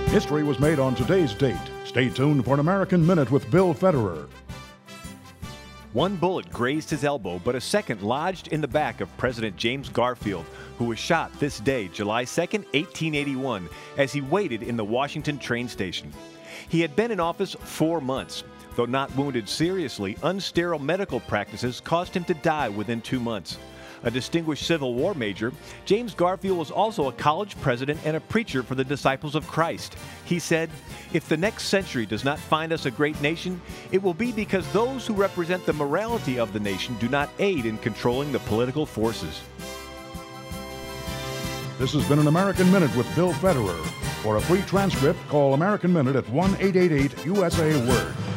History was made on today's date. Stay tuned for an American Minute with Bill Federer. One bullet grazed his elbow, but a second lodged in the back of President James Garfield, who was shot this day, July 2nd, 1881, as he waited in the Washington train station. He had been in office 4 months. Though not wounded seriously, unsterile medical practices caused him to die within 2 months. A distinguished Civil War major, James Garfield was also a college president and a preacher for the Disciples of Christ. He said, "If the next century does not find us a great nation, it will be because those who represent the morality of the nation do not aid in controlling the political forces." This has been an American Minute with Bill Federer. For a free transcript, call American Minute at 1-888-USA-WORD.